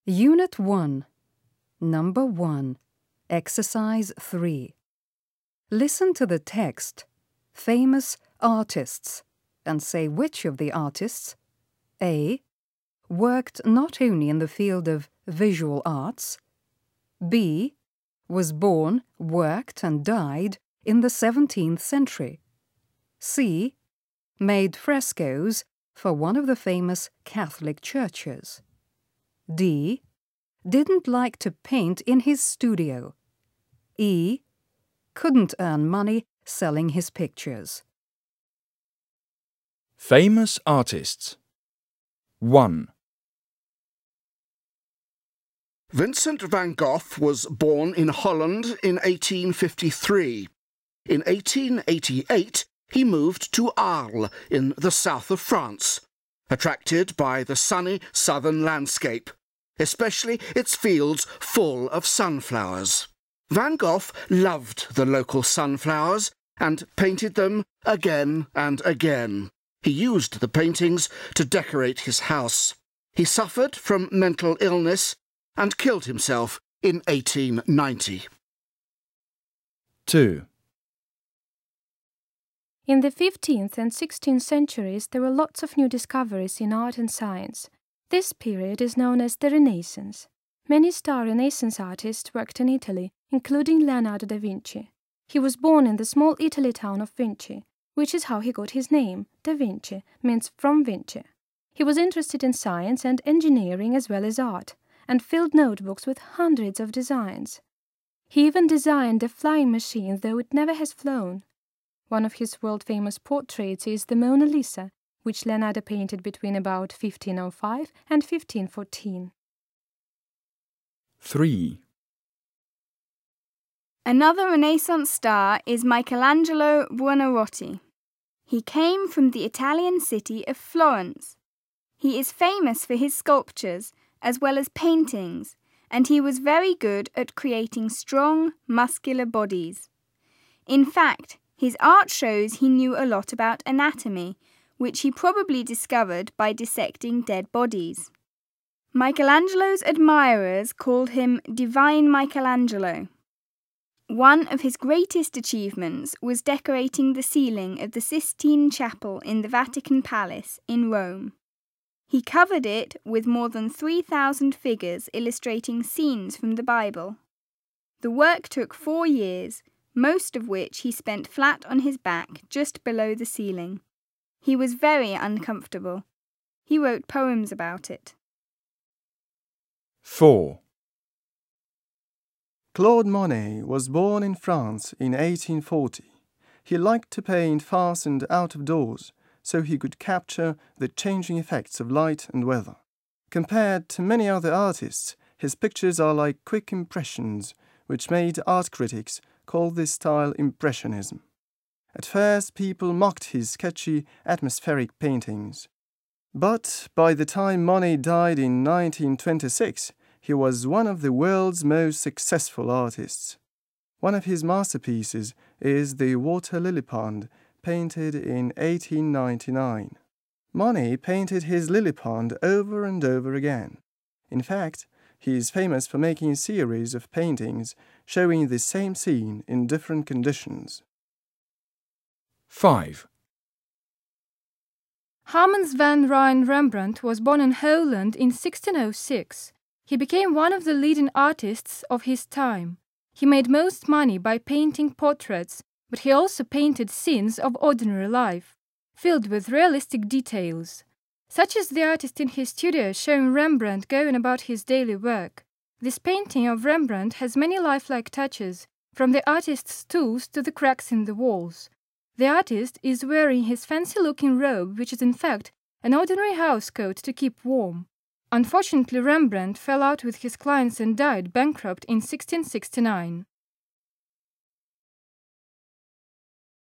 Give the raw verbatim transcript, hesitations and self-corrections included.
Unit one, Number one, Exercise three. Listen to the text, famous artists, and say which of the artists A. worked not only in the field of visual arts, B. was born, worked, and died in the seventeenth century, C. made frescoes for one of the famous Catholic churches, D. didn't like to paint in his studio, E. couldn't earn money selling his pictures. Famous artists. one. Vincent van Gogh was born in Holland in eighteen fifty-three. In eighteen eighty-eight, he moved to Arles in the south of France, attracted by the sunny southern landscape, especially its fields full of sunflowers. Van Gogh loved the local sunflowers and painted them again and again. He used the paintings to decorate his house. He suffered from mental illness and killed himself in eighteen ninety. two. In the fifteenth and sixteenth centuries, there were lots of new discoveries in art and science. This period is known as the Renaissance. Many star Renaissance artists worked in Italy, including Leonardo da Vinci. He was born in the small Italy town of Vinci, which is how he got his name. Da Vinci means from Vinci. He was interested in science and engineering as well as art, and filled notebooks with hundreds of designs. He even designed a flying machine, though it never has flown. One of his world-famous portraits is the Mona Lisa, which Leonardo painted between about fifteen oh five and fifteen fourteen. three. Another Renaissance star is Michelangelo Buonarroti. He came from the Italian city of Florence. He is famous for his sculptures as well as paintings, and he was very good at creating strong, muscular bodies. In fact, his art shows he knew a lot about anatomy, which he probably discovered by dissecting dead bodies. Michelangelo's admirers called him Divine Michelangelo. One of his greatest achievements was decorating the ceiling of the Sistine Chapel in the Vatican Palace in Rome. He covered it with more than three thousand figures illustrating scenes from the Bible. The work took four years, most of which he spent flat on his back just below the ceiling. He was very uncomfortable. He wrote poems about it. four. Claude Monet was born in France in eighteen forty. He liked to paint fast and out of doors, so he could capture the changing effects of light and weather. Compared to many other artists, his pictures are like quick impressions, which made art critics call this style Impressionism. At first, people mocked his sketchy, atmospheric paintings. But by the time Monet died in nineteen twenty-six, he was one of the world's most successful artists. One of his masterpieces is the Water Lily Pond, painted in eighteen ninety-nine. Monet painted his lily pond over and over again. In fact, he is famous for making a series of paintings showing the same scene in different conditions. five. Hermans van Rijn Rembrandt was born in Holland in sixteen oh six. He became one of the leading artists of his time. He made most money by painting portraits, but he also painted scenes of ordinary life, filled with realistic details. Such is the artist in his studio showing Rembrandt going about his daily work. This painting of Rembrandt has many lifelike touches, from the artist's tools to the cracks in the walls. The artist is wearing his fancy-looking robe, which is in fact an ordinary housecoat to keep warm. Unfortunately, Rembrandt fell out with his clients and died bankrupt in sixteen sixty-nine.